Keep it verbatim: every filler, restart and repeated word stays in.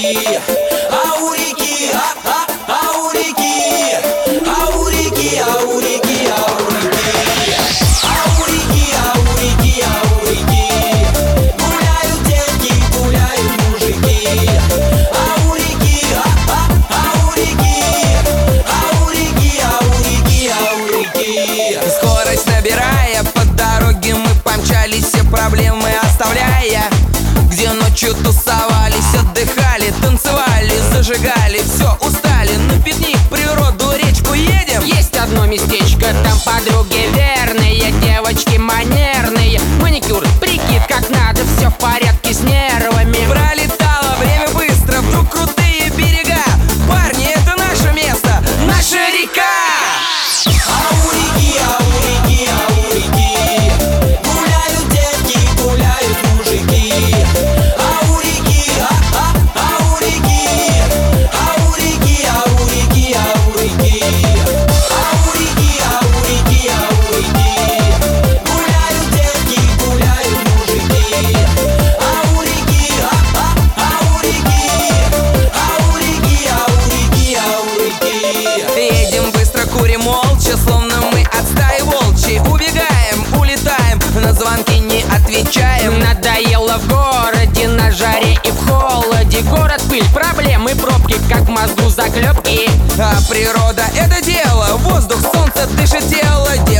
реки, а у реки, а, а, а у реки, а у реки, а у реки, а у реки, а у реки, а у реки, а у реки гуляют девки, гуляют мужики, а у реки, а, а, а у реки, а у реки, а у реки, а у реки. Скорость набирая, по дороге мы помчались, все проблемы оставляя. Где ночью тусовались, отдыхали, танцевали, зажигали, все, устали. На пикник, природу, речку едем. Есть одно местечко, там подруги верные, девочки манерные. Маникюр, прикид как надо, все в порядке с нервами. Пролетало время быстро, вдруг крутые берега. Парни, это наше место, наша река. А у реки, а у реки, а у реки гуляют девки, гуляют мужики, а у реки, а, а, а у реки, а у реки, а у реки, а у реки, а у реки, а у реки, а у реки гуляют девки, гуляют мужики, а у реки, а, а, а у реки, а у реки, а у реки, а у реки. Едем быстро, курим молча, словно мы от стаи волчьей. Убегаем, улетаем, на звонки не отвечаем. Надоело в городе, на жаре и в холоде. Город, пыль, проблемы, пробки, как в мозгу заклепки. А природа — это дело, воздух, солнце дышит тело.